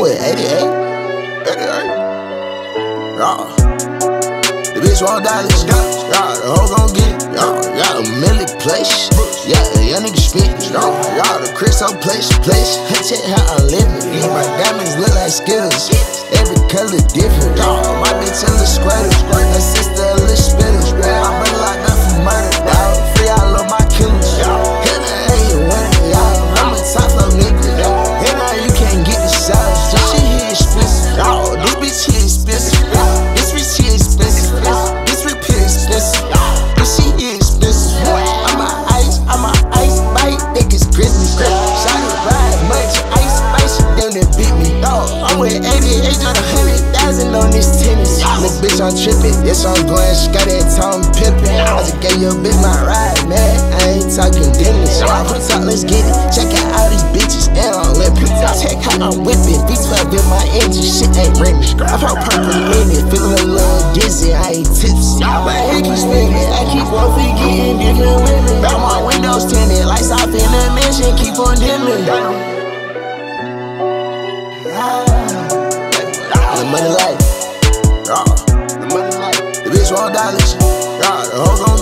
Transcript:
with 88. 88. Yeah. The bitch want dollars. Yeah, the hoe gon' get it. Yeah, a million place. Yeah, young nigga spit. Yeah, the Chris on place. Check how I live it. Yeah, my diamonds look like Skittles. Every color different. Yeah, my bitch a little squirter. Her sister a little spitter. My brother locked up for murder. Yeah, free all of my killers. Hell, I ain't winning. Yeah, I'm a top flow nigga. Hell, now you can't get the sauce. This shit here expensive. Yeah, this bitch here expensive. This bitch here expensive. This whip here expensive. This shit here expensive. I'm a ice bite. Think it's Christmas. Shot it ride much ice. Them that beat me. I'm with 88 on 100,000 on this tennis. Little bitch, I'm trippin'. Yes, I'm going Scotty and Tom Pippin. I just gave your bitch my ride, man. I ain't talking dinners. Talk, let's get it. Check out all these bitches and I'm lippin'. Check how I'm whippin'. V12 in my engine. Shit ain't ringing. I felt purple in it. Feelin' a little dizzy. I ain't tipsy. My head keep spinning. I keep on forgetting different women. Got my windows tinted. Lights off in the mansion. Keep on dimming. The money life, the bitch want dollars, the hoe gon'